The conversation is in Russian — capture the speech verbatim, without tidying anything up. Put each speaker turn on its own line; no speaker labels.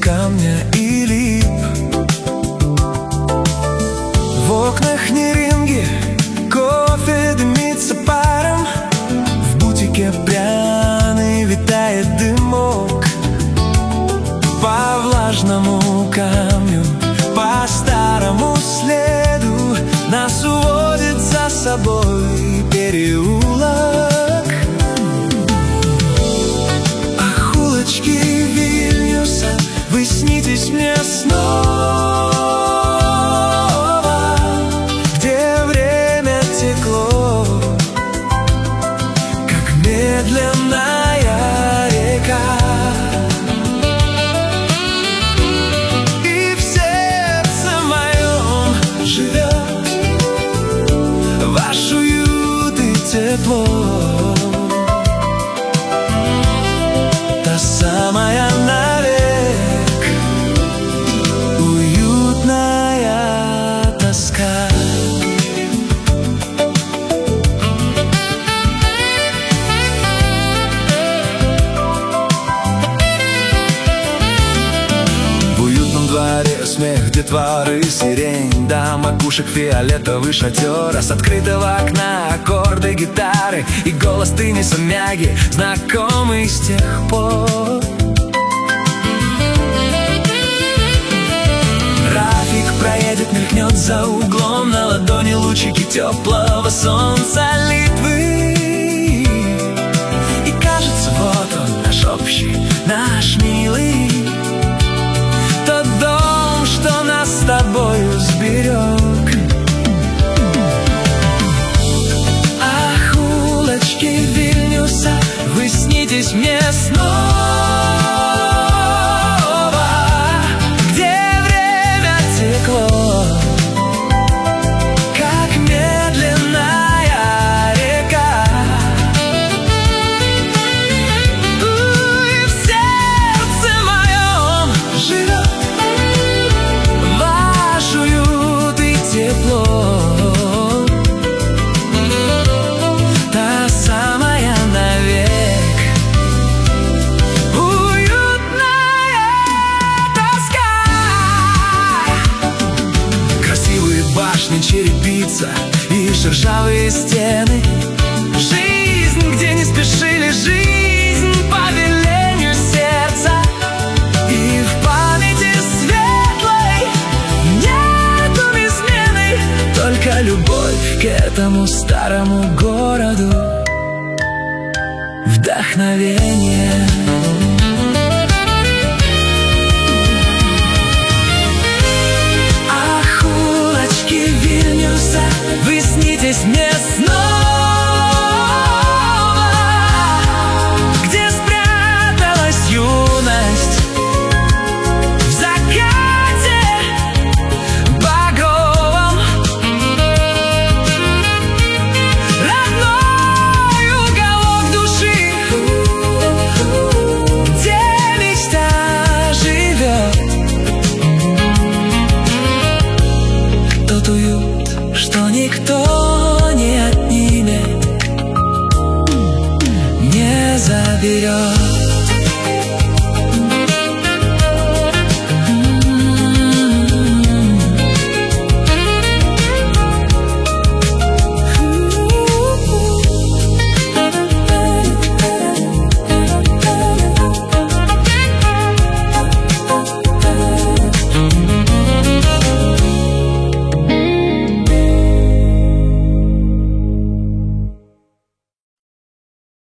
камня и лип. В окнах не ринги, кофе дымится паром, в бутике пряный витает дымок. По влажному камню, по старому следу нас уводит за собой переулок. Ах, улочки Вильнюса, вы снитесь мне снова, где время текло, как медленная река. И в сердце моем живет ваш уют и тепло. Та самая навек уютная тоска. В уютном дворе смех детворы, сирень, до макушек фиолетовый шатер, а с открытого окна аккорды гитары и голос Тыниса Мяги, знакомый с тех пор. Рафик проедет, мелькнет за углом, на ладони лучики теплого солнца Литвы. И кажется, вот он, наш общий, наш милый, тот дом, что нас с тобою сберег. Ах, улочки Вильнюса, вы снитесь мне снова, где время текло, как медленная река. И в сердце моем живет ваш уют и тепло. Та самая навек уютная тоска. Красивые башни, черепица и шершавые стены, жизнь, где не спешили, жизнь по велению сердца. И в памяти светлой нету измены, только любовь к этому старому городу, вдохновение.